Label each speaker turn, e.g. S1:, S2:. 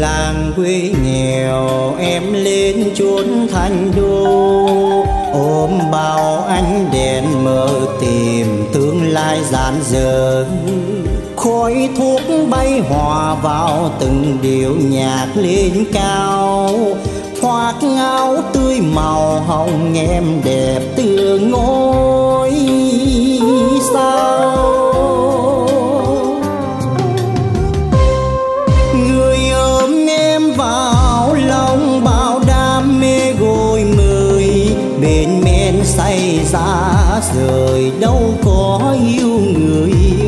S1: làng quê nghèo em lên chốn thành đô, ôm bao ánh đèn mơ tìm tương lai giản dở. Khói thuốc bay hòa vào từng điệu nhạc lên cao, khoác áo tươi màu hồng em đẹp tựa ngôi sao. Người ôm em vào lòng bao đam mê gôi mời, bên men say ra rời đâu có yêu người